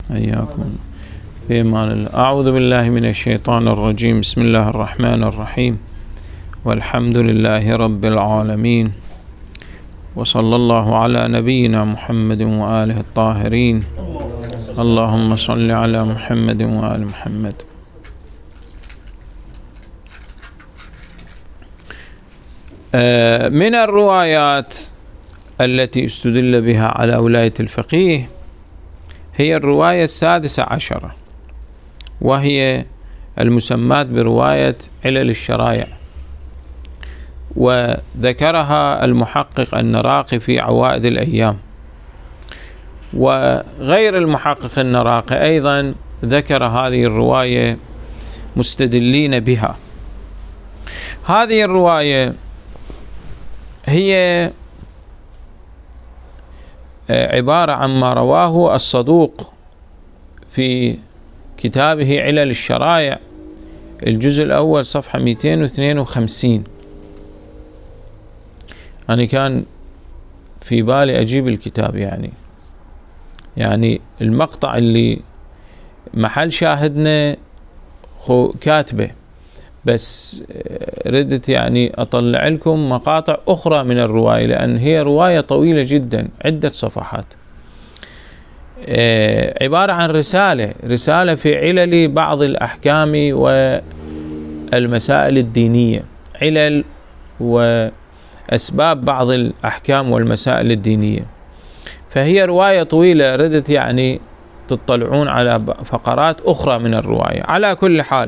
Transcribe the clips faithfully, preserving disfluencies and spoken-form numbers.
حياكم في امان الله. أعوذ بالله من الشيطان الرجيم. بسم الله الرحمن الرحيم، والحمد لله رب العالمين، وصلى الله على نبينا محمد وآله الطاهرين. اللهم صل على محمد وآل محمد. من الروايات التي استدل بها على ولاية الفقيه هي الرواية السادسة عشرة، وهي المسمات برواية علل الشرائع، وذكرها المحقق النراقي في عوائد الأيام، وغير المحقق النراقي أيضا ذكر هذه الرواية مستدلين بها. هذه الرواية هي عبارة عن ما رواه الصدوق في كتابه علل الشرائع الجزء الأول صفحة مئتين واثنين وخمسين. أنا كان في بالي أجيب الكتاب، يعني يعني المقطع اللي محل شاهدنا كاتبه، بس ردت يعني أطلع لكم مقاطع أخرى من الرواية، لأن هي رواية طويلة جدا عدة صفحات، عبارة عن رسالة رسالة في علل بعض الأحكام والمسائل الدينية، علل وأسباب بعض الأحكام والمسائل الدينية. فهي رواية طويلة، ردت يعني تطلعون على فقرات أخرى من الرواية. على كل حال،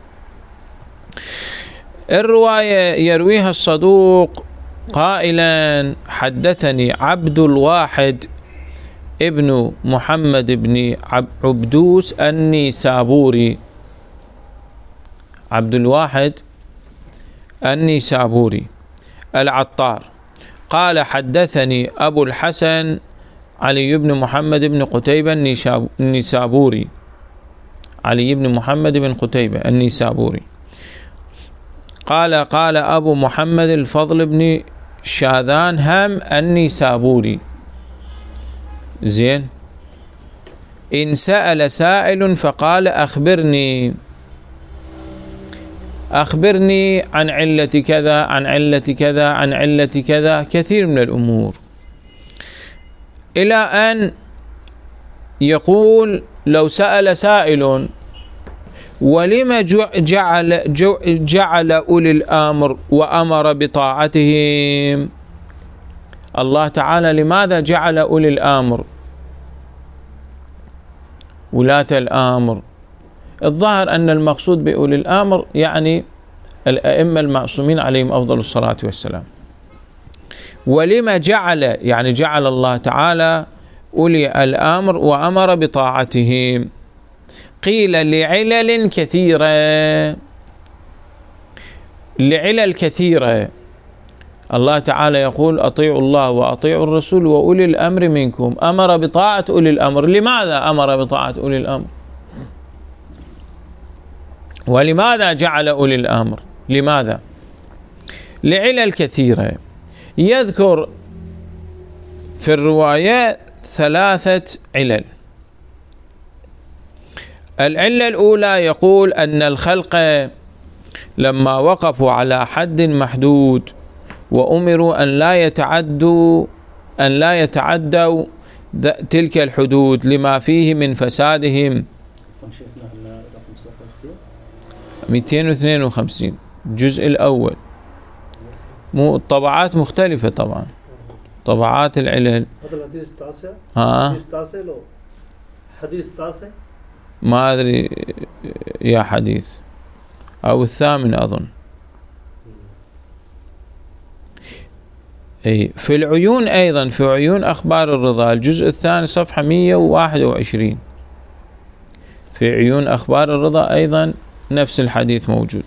الرواية يرويها الصدوق قائلا: حدثني عبد الواحد ابن محمد بن عبدوس النيسابوري. عبد الواحد النيسابوري العطار قال: حدثني أبو الحسن علي بن محمد بن قتيبة النيسابوري. علي بن محمد بن قتيبة النيسابوري قال: قال أبو محمد الفضل بن شاذان هم النيسابوري. زين. إن سأل سائل فقال: أخبرني أخبرني عن علة كذا عن علة كذا عن علة كذا، كثير من الأمور، إلى أن يقول: لو سأل سائل: ولما جعل, جعل أولي الأمر وأمر بطاعتهم؟ الله تعالى لماذا جعل أولي الأمر ولاة الأمر؟ الظاهر أن المقصود بأولي الأمر يعني الأئمة المعصومين عليهم أفضل الصلاة والسلام. ولما جعل يعني جعل الله تعالى أولي الأمر وأمر بطاعتهم؟ قيل: لعلل كثيرة، لعلل كثيرة. الله تعالى يقول: أطيعوا الله وأطيعوا الرسول وأولي الأمر منكم. أمر بطاعة أولي الأمر. لماذا أمر بطاعة أولي الأمر؟ ولماذا جعل أولي الأمر؟ لماذا؟ لعلل كثيرة. يذكر في الروايات ثلاثة علل. العلة الأولى يقول أن الخلق لما وقفوا على حد محدود وأمروا أن لا يتعدوا أن لا يتعدوا تلك الحدود لما فيه من فسادهم. مئتين واثنين وخمسين الجزء الأول. مو الطبعات مختلفة طبعا، طبعات العلل. هذا الحديث التاسع؟ ها؟ حديث التاسع لو حديث التاسع؟ ما أدري يا حديث أو الثامن أظن. أي في العيون أيضا، في عيون أخبار الرضا الجزء الثاني صفحة مئة وواحد وعشرين، في عيون أخبار الرضا أيضا نفس الحديث موجود.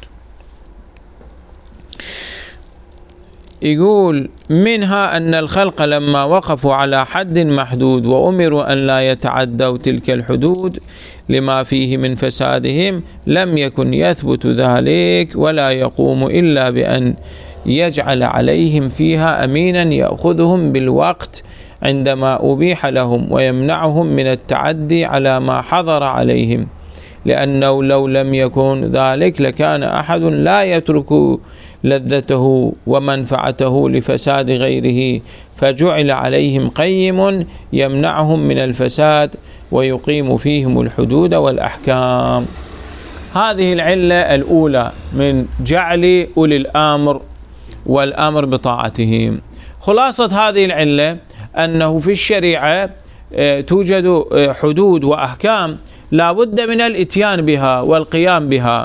يقول: منها أن الخلق لما وقفوا على حد محدود وأمروا أن لا يتعدوا تلك الحدود لما فيه من فسادهم لم يكن يثبت ذلك ولا يقوم إلا بأن يجعل عليهم فيها أمينا يأخذهم بالوقت عندما أبيح لهم ويمنعهم من التعدي على ما حضر عليهم، لأنه لو لم يكن ذلك لكان أحد لا يترك لذته ومنفعته لفساد غيره، فجعل عليهم قيم يمنعهم من الفساد ويقيم فيهم الحدود والأحكام. هذه العلة الأولى من جعل أولي الأمر والأمر بطاعتهم. خلاصة هذه العلة أنه في الشريعة توجد حدود وأحكام لا بد من الإتيان بها والقيام بها،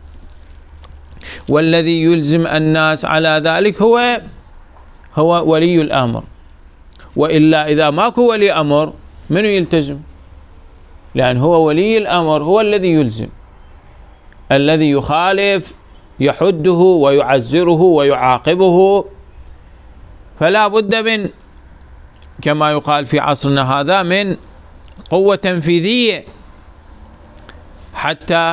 والذي يلزم الناس على ذلك هو هو ولي الأمر، وإلا إذا ماكو ولي أمر من يلتزم؟ لأن هو ولي الأمر هو الذي يلزم، الذي يخالف يحده ويعزره ويعاقبه. فلا بد من، كما يقال في عصرنا هذا، من قوة تنفيذية حتى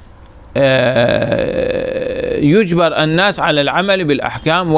يجبر الناس على العمل بالأحكام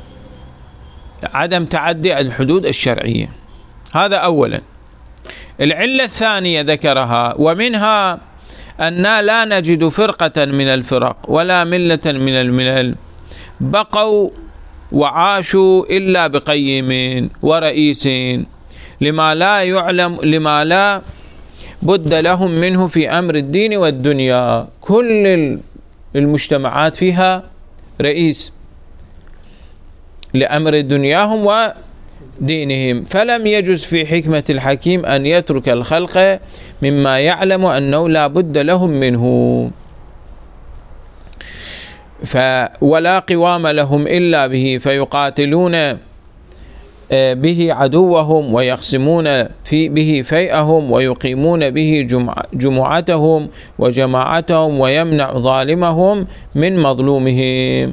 وعدم تعدي الحدود الشرعية. هذا أولا. العلة الثانية ذكرها، ومنها أن لا نجد فرقة من الفرق ولا ملة من الملل بقوا وعاشوا إلا بقيم ورئيس لما لا يعلم لما لا بد لهم منه في أمر الدين والدنيا. كل المجتمعات فيها رئيس لأمر دنياهم ودينهم، فلم يجوز في حكمة الحكيم أن يترك الخلق مما يعلم أنه لا بد لهم منه، ولا قوام لهم إلا به، فيقاتلون به عدوهم ويقسمون في به فيئهم ويقيمون به جمعتهم وجماعتهم ويمنع ظالمهم من مظلومهم.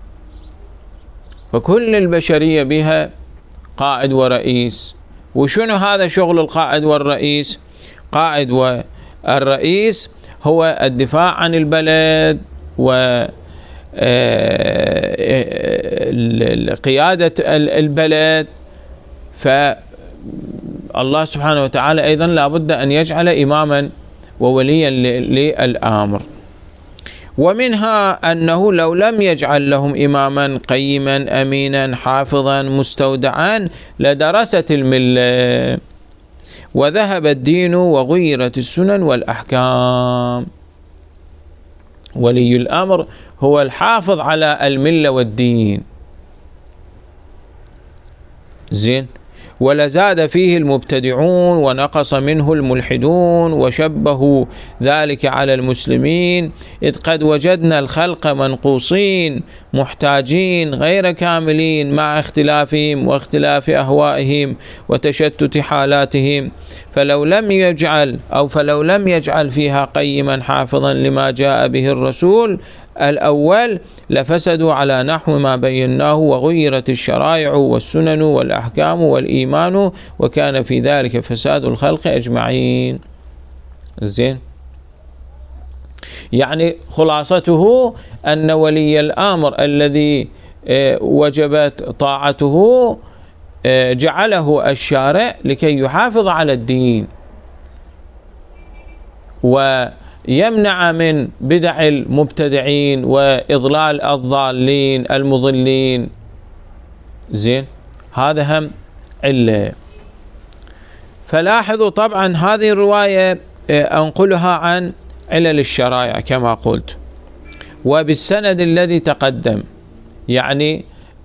فكل البشرية بها قائد ورئيس. وشنو هذا شغل القائد والرئيس؟ قائد والرئيس هو الدفاع عن البلد و قيادة البلد. فالله سبحانه وتعالى أيضا لا بد أن يجعل إماما ووليا للأمر. ومنها أنه لو لم يجعل لهم إماما قيما أمينا حافظا مستودعا لدرست الملة وذهب الدين وغيرت السنن والأحكام. ولي الأمر هو الحافظ على الملة والدين. زين. ولزاد فيه المبتدعون ونقص منه الملحدون وشبهوا ذلك على المسلمين، إذ قد وجدنا الخلق منقوصين محتاجين غير كاملين مع اختلافهم واختلاف أهوائهم وتشتت حالاتهم، فلو لم يجعل أو فلو لم يجعل فيها قيما حافظا لما جاء به الرسول الأول لفسدوا على نحو ما بيناه وغيرت الشرائع والسنن والأحكام والإيمان وكان في ذلك فساد الخلق أجمعين. زين. يعني خلاصته أن ولي الأمر الذي وجبت طاعته جعله الشارع لكي يحافظ على الدين و يمنع من بدع المبتدعين وإضلال الضالين المضلين. زين. هذا هم علة. فلاحظوا طبعا هذه الرواية أنقلها عن علل الشرائع كما قلت وبالسند الذي تقدم، يعني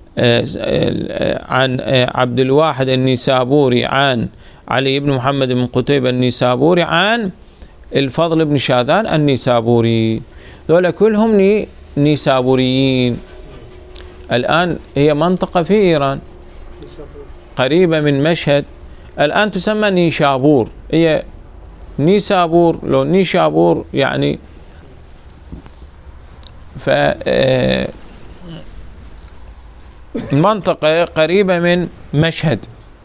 عن عبد الواحد النيسابوري عن علي بن محمد بن قتيبة النيسابوري عن الفضل بن شاذان النيسابوري. ذولا كلهم ني نيسابوريين. الآن هي منطقة في إيران قريبة من مشهد، الآن تسمى نيشابور. هي نيسابور لو نيشابور يعني ف منطقة قريبة من مشهد.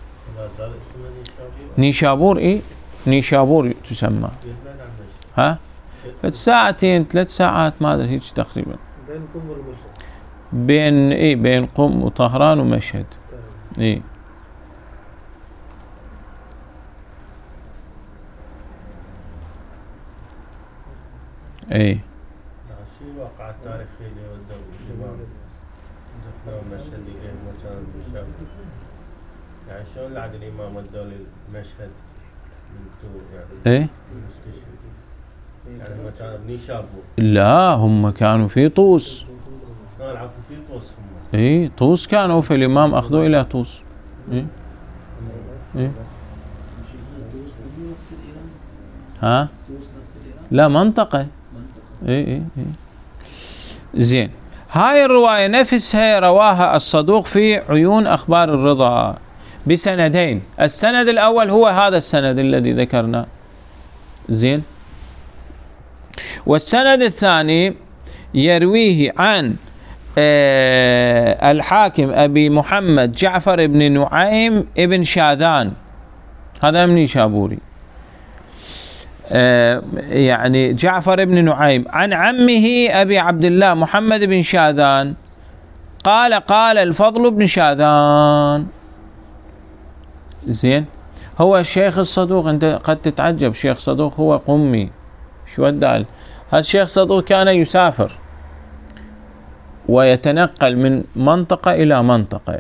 نيشابور إيه نيشابور تسمى. ها ساعتين ثلاث ساعات ما ادري هيك تقريبا بين قم والمشهد. بين اي بين قم وطهران ومشهد. اي اي شو الواقع التاريخي اللي ودوا الإمام دفنوا مشهد اللي مكان بشاب، يعني شلون لعد الإمام ودوا المشهد يعني اي يعني مكان بنيشابور؟ لا هم كانوا في طوس. كان عفوا في طوس هم. اي طوس كانوا، في الإمام أخذوا إلى طوس. اي اي ها لا منطقة. اي اي اي زين. هاي الرواية نفسها رواها الصدوق في عيون أخبار الرضا بسندين. السند الأول هو هذا السند الذي ذكرناه. زين. والسند الثاني يرويه عن آه الحاكم أبي محمد جعفر بن نعيم ابن شاذان، هذا من نيشابوري، آه يعني جعفر بن نعيم عن عمه أبي عبد الله محمد بن شاذان قال قال الفضل بن شاذان. زين. هو الشيخ الصدوق، انت قد تتعجب، شيخ صدوق هو قمي، شو الدال؟ هذا الشيخ صدوق كان يسافر ويتنقل من منطقة إلى منطقة،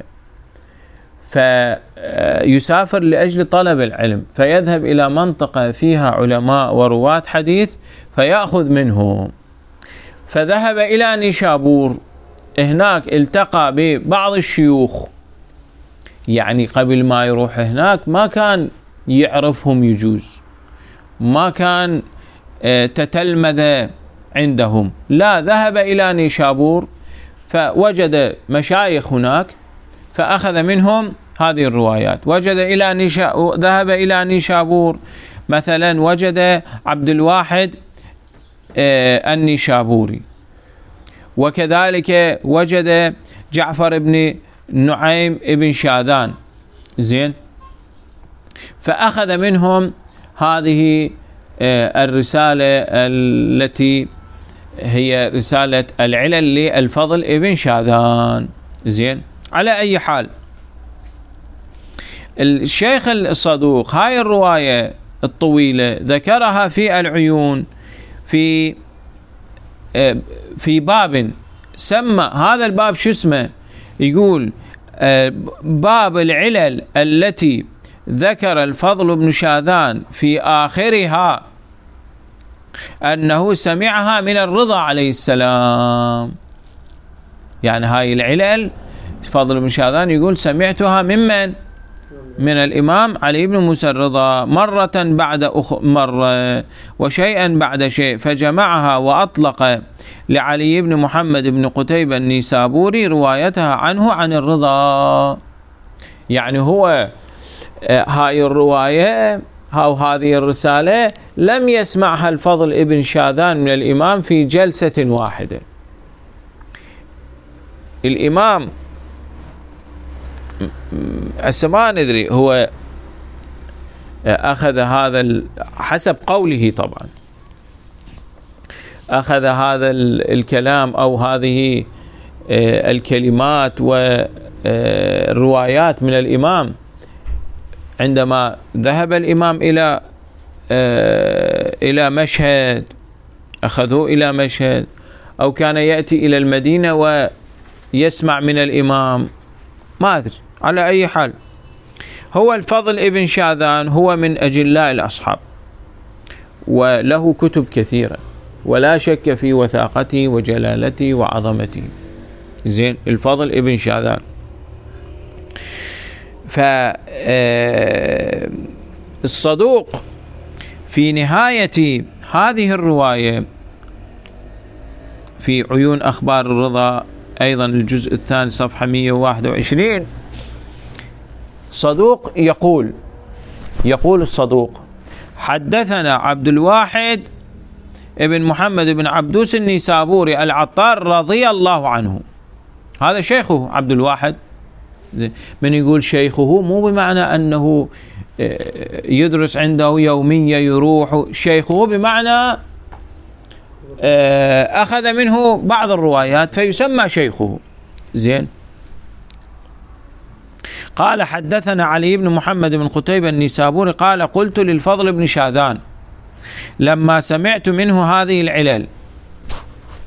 فيسافر لأجل طلب العلم، فيذهب إلى منطقة فيها علماء ورواة حديث فيأخذ منهم. فذهب إلى نيشابور، هناك التقى ببعض الشيوخ، يعني قبل ما يروح هناك ما كان يعرفهم، يجوز ما كان تتلمذ عندهم، لا ذهب إلى نيشابور فوجد مشايخ هناك فأخذ منهم هذه الروايات. وجد إلى نيشا ذهب إلى نيشابور مثلا وجد عبد الواحد آه النيشابوري، وكذلك وجد جعفر بن نعيم ابن شاذان. زين. فأخذ منهم هذه آه الرسالة التي هي رسالة العلل للفضل ابن شاذان. زين. على أي حال الشيخ الصدوق هاي الرواية الطويلة ذكرها في العيون في في باب سمى هذا الباب شو اسمه؟ يقول باب العلل التي ذكر الفضل بن شاذان في آخرها أنه سمعها من الرضا عليه السلام. يعني هاي العلل الفضل بن شاذان يقول سمعتها ممن؟ من الإمام علي بن موسى الرضا مرة بعد أخ مرة وشيئا بعد شيء، فجمعها وأطلق لعلي بن محمد بن قتيبة النيسابوري روايتها عنه عن الرضا. يعني هو هاي الرواية أو هذه الرسالة لم يسمعها الفضل ابن شاذان من الإمام في جلسة واحدة. الإمام هسه ما ندري هو أخذ هذا حسب قوله طبعا، أخذ هذا الكلام أو هذه الكلمات والروايات من الإمام عندما ذهب الإمام إلى إلى مشهد، أخذوه إلى مشهد، أو كان يأتي إلى المدينة ويسمع من الإمام، ما أدري. على أي حال هو الفضل ابن شاذان هو من أجلاء الأصحاب وله كتب كثيرة ولا شك في وثاقته وجلالته وعظمته. زين. الفضل ابن شاذان. فالصدوق في نهاية هذه الرواية في عيون أخبار الرضا أيضا الجزء الثاني صفحة مئة وواحد وعشرين صدوق يقول يقول الصدوق حدثنا عبد الواحد ابن محمد بن عبدوس النيسابوري العطار رضي الله عنه. هذا شيخه عبد الواحد. من يقول شيخه مو بمعنى أنه يدرس عنده يوميا يروح، شيخه بمعنى أخذ منه بعض الروايات فيسمى شيخه. زين. قال حدثنا علي بن محمد بن قتيبة النيسابوري قال قلت للفضل بن شاذان لما سمعت منه هذه العلل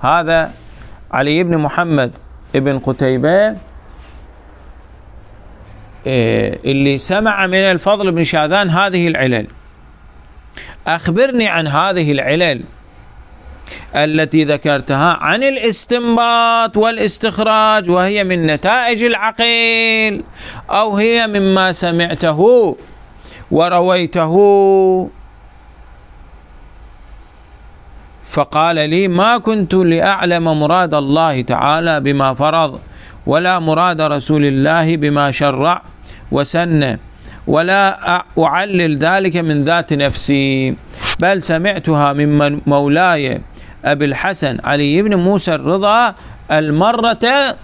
هذا علي بن محمد ابن قتيبة اللي سمع من الفضل بن شاذان هذه العلل. أخبرني عن هذه العلل التي ذكرتها عن الاستنباط والاستخراج، وهي من نتائج العقل أو هي مما سمعته ورويته. فقال لي: ما كنت لأعلم مراد الله تعالى بما فرض، ولا مراد رسول الله بما شرع وسن، ولا أعلل ذلك من ذات نفسي، بل سمعتها من مولاي أبي الحسن علي بن موسى الرضا المرة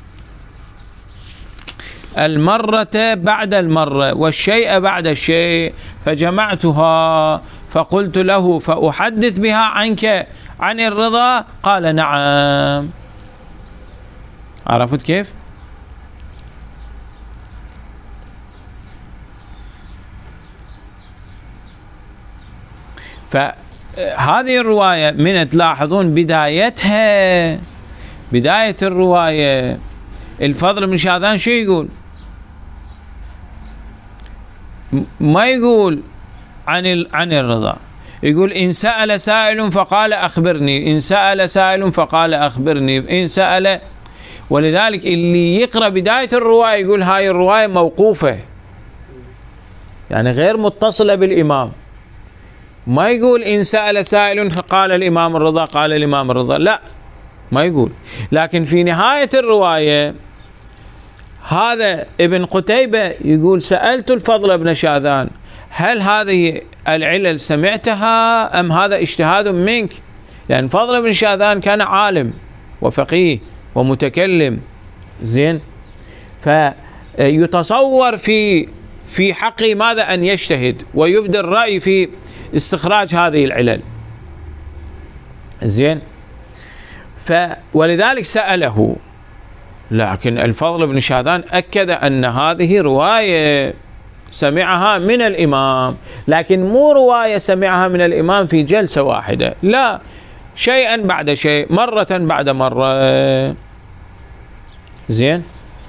المرة بعد المرة والشيء بعد الشيء، فجمعتها فقلت له: فأحدث بها عنك عن الرضا؟ قال: نعم. عرفت كيف؟ فهذه الرواية من تلاحظون بدايتها، بداية الرواية الفضل بن شاذان شو يقول؟ ما يقول عن عن الرضا، يقول: إن سأل سائل فقال أخبرني، إن سأل سائل فقال أخبرني، إن سأل. ولذلك اللي يقرأ بداية الرواية يقول هاي الرواية موقوفة، يعني غير متصلة بالإمام. ما يقول إن سأل سائل فقال الإمام الرضا قال الإمام الرضا، لا، ما يقول. لكن في نهاية الرواية هذا ابن قتيبة يقول: سألت الفضل بن شاذان: هل هذه العلل سمعتها أم هذا اجتهاد منك؟ لأن فضل بن شاذان كان عالم وفقيه ومتكلم زين، فيتصور في في حقه ماذا أن يجتهد ويبدي الرأي في استخراج هذه العلل زين. ف ولذلك سأله، لكن الفضل بن شاذان أكد أن هذه رواية سمعها من الإمام، لكن مو رواية سمعها من الإمام في جلسة واحدة، لا، شيئا بعد شيء، مرة بعد مرة زين.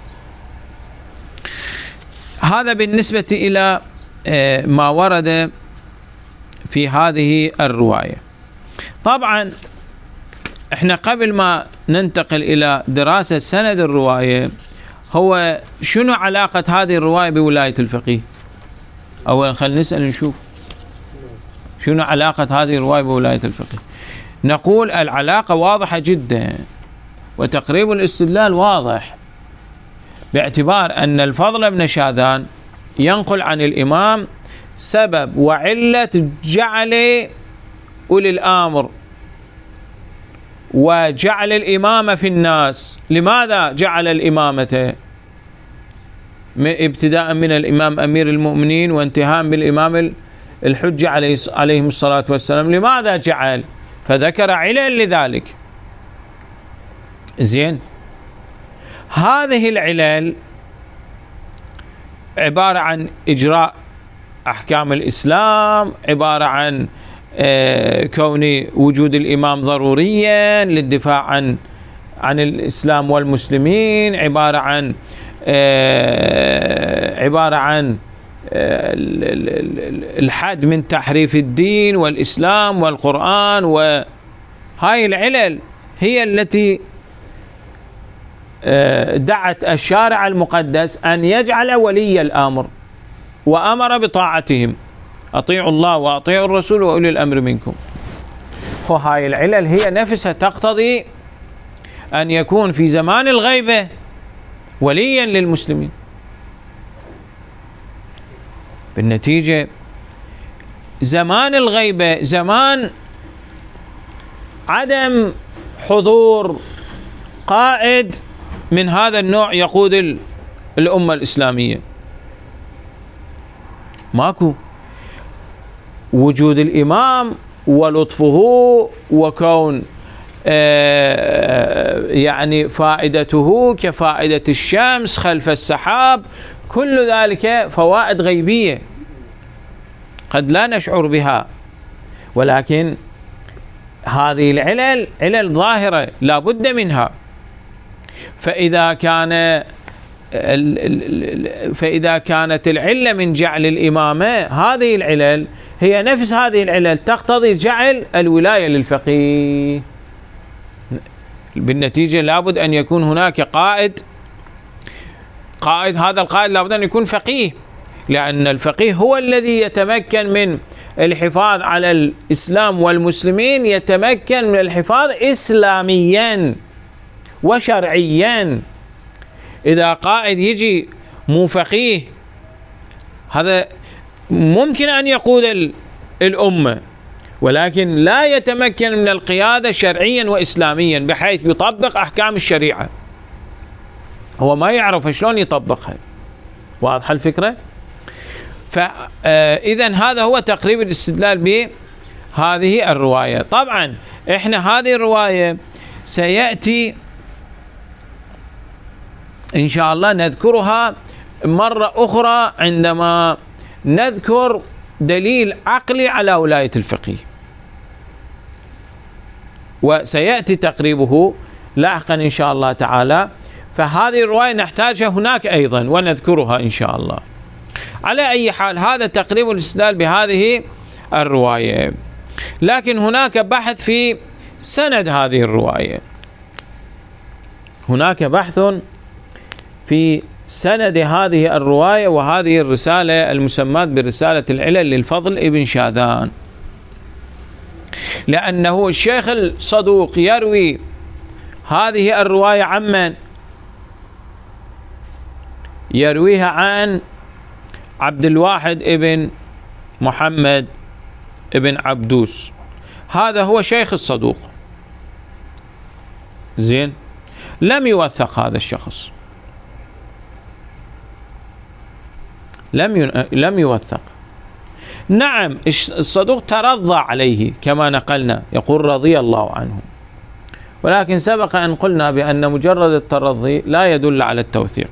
هذا بالنسبة إلى ما ورد في هذه الرواية. طبعا احنا قبل ما ننتقل إلى دراسة سند الرواية، هو شنو علاقة هذه الرواية بولاية الفقيه؟ أولا خلينا نسأل نشوف شنو علاقة هذه الرواية بولاية الفقيه. نقول العلاقة واضحة جدا، وتقريب الاستدلال واضح، باعتبار أن الفضل بن شاذان ينقل عن الإمام سبب وعلة جعل أولي الأمر وجعل الإمامة في الناس. لماذا جعل الإمامة ابتداء من الإمام أمير المؤمنين وانتهاء بالإمام الحجة عليه عليهم الصلاة والسلام؟ لماذا جعل؟ فذكر علل لذلك زين. هذه العلل عبارة عن إجراء أحكام الإسلام، عبارة عن كون وجود الإمام ضروريا للدفاع عن عن الإسلام والمسلمين، عبارة عن عبارة عن الحد من تحريف الدين والإسلام والقرآن. وهاي العلل هي التي دعت الشارع المقدس أن يجعل ولي الأمر وأمر بطاعتهم: أطيعوا الله وأطيعوا الرسول وأولي الأمر منكم. وهاي العلل هي نفسها تقتضي أن يكون في زمان الغيبة وليا للمسلمين. بالنتيجة زمان الغيبة زمان عدم حضور قائد من هذا النوع يقود الأمة الإسلامية، ماكو. وجود الإمام ولطفه وكون آه يعني فائدته كفائدة الشمس خلف السحاب، كل ذلك فوائد غيبية قد لا نشعر بها، ولكن هذه العلل علل ظاهرة لا بد منها. فإذا كان فإذا كانت العلة من جعل الإمامة، هذه العلل هي نفس هذه العلل تقتضي جعل الولاية للفقيه. بالنتيجة لابد أن يكون هناك قائد قائد هذا القائد لابد أن يكون فقيه، لأن الفقيه هو الذي يتمكن من الحفاظ على الإسلام والمسلمين، يتمكن من الحفاظ إسلاميا وشرعيا. إذا قائد يجي مو فقيه، هذا ممكن أن يقود الأمة، ولكن لا يتمكن من القيادة شرعيا وإسلاميا بحيث يطبق أحكام الشريعة، هو ما يعرف شلون يطبقها. واضحة الفكرة؟ فإذا هذا هو تقريب الاستدلال بهذه الرواية. طبعا إحنا هذه الرواية سيأتي إن شاء الله نذكرها مرة أخرى عندما نذكر دليل عقلي على ولاية الفقيه، وسيأتي تقريبه لاحقا إن شاء الله تعالى. فهذه الرواية نحتاجها هناك أيضا ونذكرها إن شاء الله. على أي حال هذا تقريب الاستدلال بهذه الرواية، لكن هناك بحث في سند هذه الرواية، هناك بحث في سند هذه الرواية وهذه الرسالة المسماة برسالة العلل للفضل ابن شاذان، لأنه الشيخ الصدوق يروي هذه الرواية عمن؟ يرويها عن عبد الواحد ابن محمد ابن عبدوس، هذا هو شيخ الصدوق. زين، لم يوثق هذا الشخص، لم لم يوثق. نعم الصدوق ترضى عليه كما نقلنا، يقول رضي الله عنه، ولكن سبق أن قلنا بأن مجرد الترضي لا يدل على التوثيق.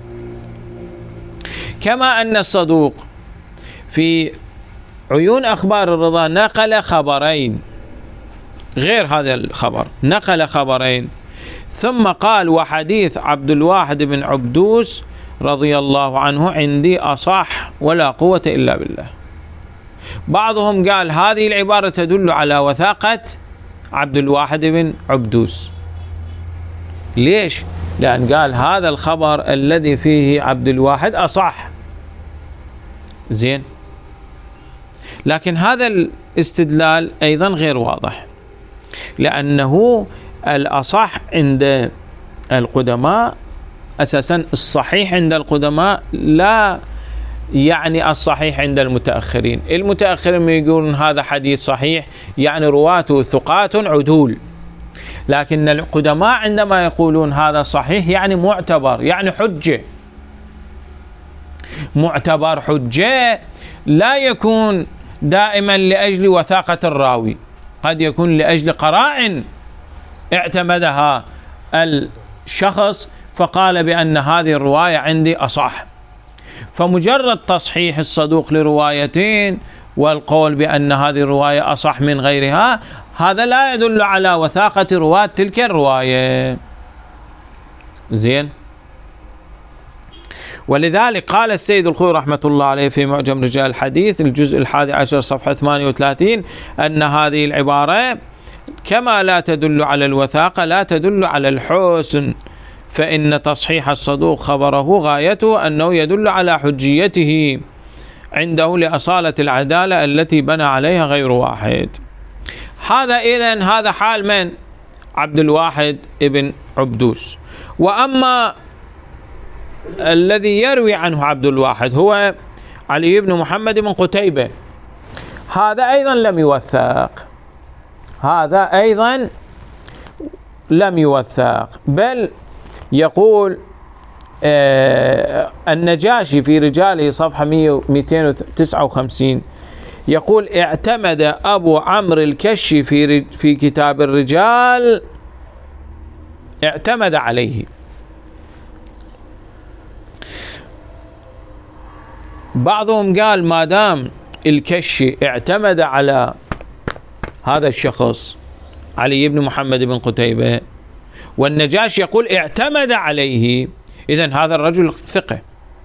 كما أن الصدوق في عيون أخبار الرضا نقل خبرين غير هذا الخبر، نقل خبرين ثم قال وحديث عبد الواحد بن عبدوس رضي الله عنه عندي أصح ولا قوة إلا بالله. بعضهم قال هذه العبارة تدل على وثاقة عبد الواحد بن عبدوس. ليش؟ لأن قال هذا الخبر الذي فيه عبد الواحد أصح. زين، لكن هذا الاستدلال أيضا غير واضح، لأنه الأصح عند القدماء أساسا الصحيح عند القدماء لا يعني الصحيح عند المتأخرين. المتأخرين يقولون هذا حديث صحيح يعني رواته ثقات عدول، لكن القدماء عندما يقولون هذا صحيح يعني معتبر، يعني حجة. معتبر حجة لا يكون دائما لأجل وثاقة الراوي، قد يكون لأجل قرائن اعتمدها الشخص فقال بأن هذه الرواية عندي أصح. فمجرد تصحيح الصدوق لروايتين والقول بأن هذه الرواية أصح من غيرها، هذا لا يدل على وثاقة رواة تلك الرواية. زين، ولذلك قال السيد الخوي رحمة الله عليه في معجم رجال الحديث الجزء الحادي عشر صفحة ثمانية وثلاثين أن هذه العبارة كما لا تدل على الوثاقة لا تدل على الحسن، فإن تصحيح الصدوق خبره غايته أنه يدل على حجيته عنده لأصالة العدالة التي بنى عليها غير واحد. هذا إذن هذا حال من؟ عبد الواحد ابن عبدوس. وأما الذي يروي عنه عبد الواحد هو علي بن محمد بن قتيبة، هذا أيضا لم يوثق، هذا أيضا لم يوثق، بل يقول آه النجاشي في رجاله صفحة مئتين وتسعة وخمسين يقول اعتمد أبو عمرو الكشي في في كتاب الرجال، اعتمد عليه. بعضهم قال ما دام الكشي اعتمد على هذا الشخص علي بن محمد بن قتيبة، والنجاشي يقول اعتمد عليه، إذن هذا الرجل ثقة،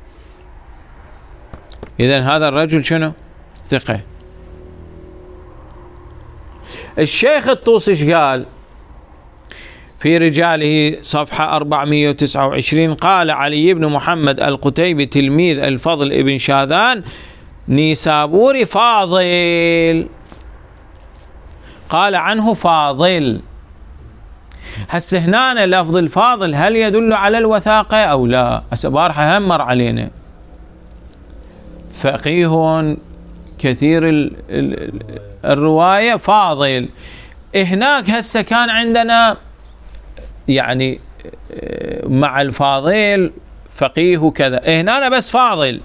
إذن هذا الرجل شنو؟ ثقة. الشيخ الطوسي ايش قال في رجاله صفحة أربعمئة وتسعة وعشرين؟ قال علي بن محمد القتيبي تلميذ الفضل ابن شاذان نيسابوري فاضل، قال عنه فاضل. هسه هنا لفظ الفاضل هل يدل على الوثاقة أو لا؟ هسه بارحة هم مر علينا فقيه كثير ال ال الرواية فاضل، هناك هسه كان عندنا يعني مع الفاضل فقيه كذا، هنا بس فاضل.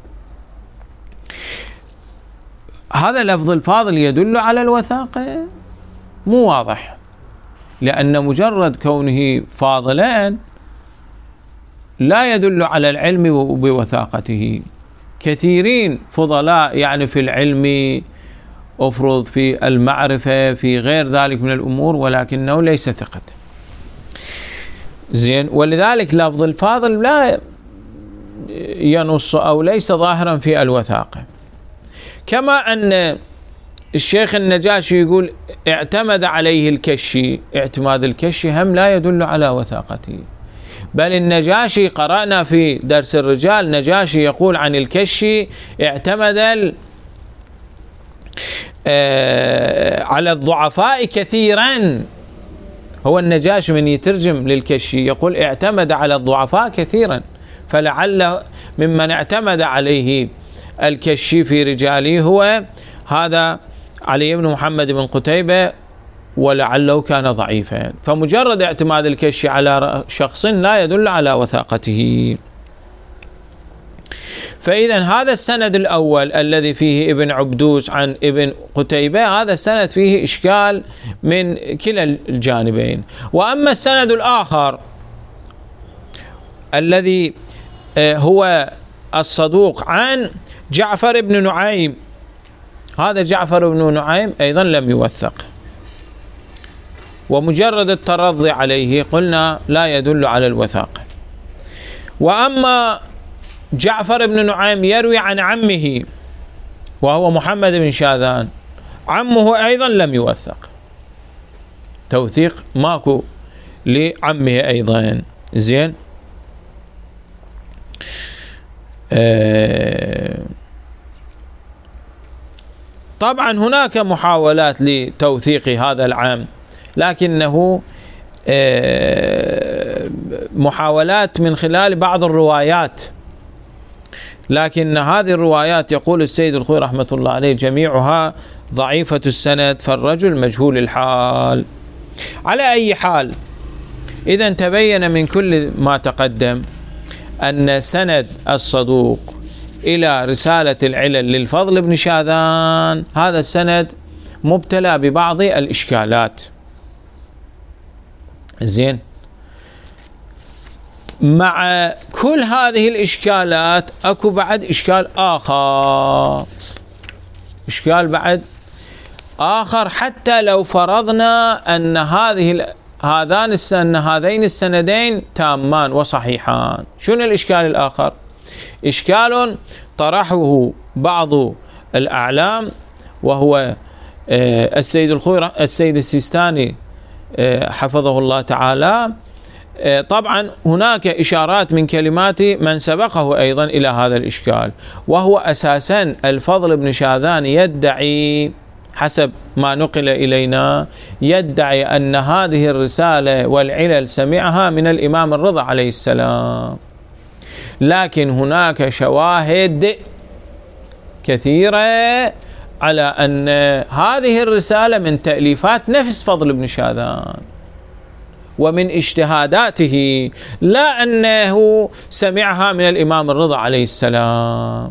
هذا لفظ الفاضل يدل على الوثاقة؟ مو واضح، لأن مجرد كونه فاضلا لا يدل على العلم بوثاقته. كثيرين فضلاء يعني في العلم، أفرض في المعرفة، في غير ذلك من الأمور، ولكنه ليس ثقة. زين، ولذلك لفظ الفاضل لا ينص أو ليس ظاهرا في الوثاقة. كما أن الشيخ النجاشي يقول اعتمد عليه الكشي، اعتماد الكشي هم لا يدل على وثاقته، بل النجاشي قرأنا في درس الرجال نجاشي يقول عن الكشي اعتمد على الضعفاء كثيرا. هو النجاشي من يترجم للكشي يقول اعتمد على الضعفاء كثيرا، فلعل ممن اعتمد عليه الكشي في رجاله هو هذا علي بن محمد بن قتيبة، ولعله كان ضعيفا. فمجرد اعتماد الكشي على شخص لا يدل على وثاقته. فإذا هذا السند الأول الذي فيه ابن عبدوس عن ابن قتيبة، هذا السند فيه إشكال من كلا الجانبين. وأما السند الآخر الذي هو الصدوق عن جعفر بن نعيم، هذا جعفر بن نعيم أيضا لم يوثق، ومجرد الترضي عليه قلنا لا يدل على الوثاقة. وأما جعفر بن نعيم يروي عن عمه وهو محمد بن شاذان، عمه أيضا لم يوثق، توثيق ماكو لعمه أيضا. زين، آه طبعا هناك محاولات لتوثيق هذا العام، لكنه آه محاولات من خلال بعض الروايات، لكن هذه الروايات يقول السيد الخوي رحمة الله عليه جميعها ضعيفة السند، فالرجل مجهول الحال. على أي حال، إذا تبين من كل ما تقدم أن سند الصدوق إلى رسالة العلل للفضل بن شاذان هذا السند مبتلى ببعض الإشكالات. زين، مع كل هذه الإشكالات أكو بعد إشكال آخر، إشكال بعد آخر، حتى لو فرضنا أن هذه هذان السن هذين السندين تامان وصحيحان. شنو الإشكال الآخر؟ إشكال طرحه بعض الأعلام، وهو السيد الخوي السيد السيستاني حفظه الله تعالى. طبعا هناك إشارات من كلمات من سبقه أيضا إلى هذا الإشكال، وهو أساسا الفضل بن شاذان يدعي حسب ما نقل إلينا يدعي أن هذه الرسالة والعلل سمعها من الإمام الرضا عليه السلام، لكن هناك شواهد كثيرة على أن هذه الرسالة من تأليفات نفس فضل بن شاذان ومن اجتهاداته، لا أنه سمعها من الإمام الرضا عليه السلام.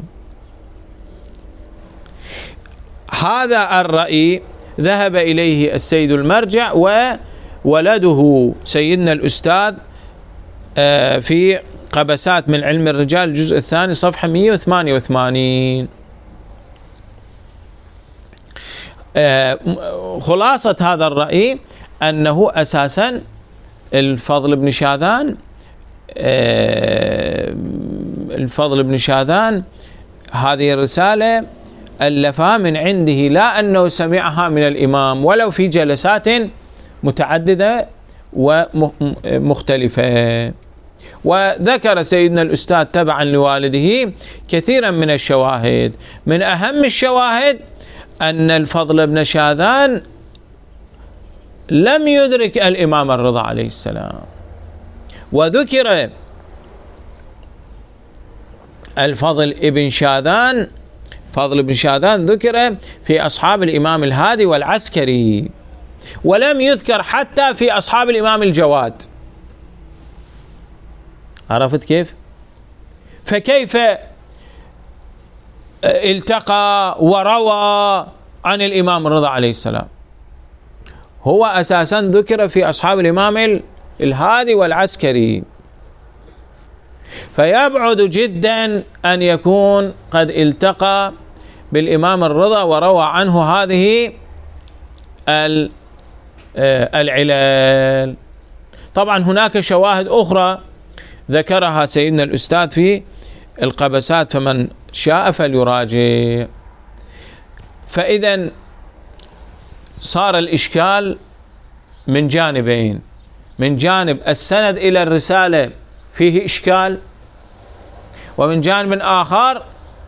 هذا الرأي ذهب إليه السيد المرجع وولده سيدنا الأستاذ في قبسات من علم الرجال الجزء الثاني صفحة مئة وثمانية وثمانين. خلاصة هذا الرأي أنه أساسا الفضل بن شاذان الفضل بن شاذان هذه الرسالة ألفها من عنده، لا أنه سمعها من الإمام ولو في جلسات متعددة ومختلفة. وذكر سيدنا الأستاذ تبعا لوالده كثيرا من الشواهد، من أهم الشواهد أن الفضل بن شاذان لم يدرك الإمام الرضا عليه السلام، وذكر الفضل ابن شاذان فضل بن شاذان ذكر في أصحاب الإمام الهادي والعسكري، ولم يذكر حتى في أصحاب الإمام الجواد. عرفت كيف؟ فكيف التقى وروى عن الإمام الرضا عليه السلام؟ هو أساسا ذكر في أصحاب الإمام الهادي والعسكري، فيبعد جدا أن يكون قد التقى بالإمام الرضا وروى عنه هذه العلل. طبعا هناك شواهد أخرى ذكرها سيدنا الأستاذ في القبسات، فمن شاء فليراجع. فإذا صار الإشكال من جانبين: من جانب السند إلى الرسالة فيه إشكال، ومن جانب آخر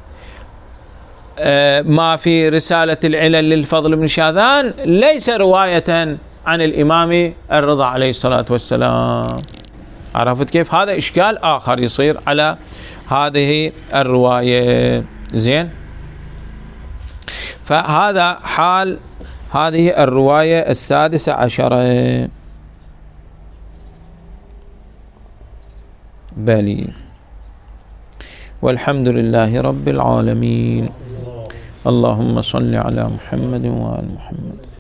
ما في رسالة العلل للفضل بن شاذان ليس رواية عن الإمام الرضا عليه الصلاة والسلام. عرفت كيف؟ هذا إشكال آخر يصير على هذه الرواية. زين، فهذا حال هذه الرواية السادسة عشرة. بلي، والحمد لله رب العالمين. اللهم صل على محمد وآل محمد.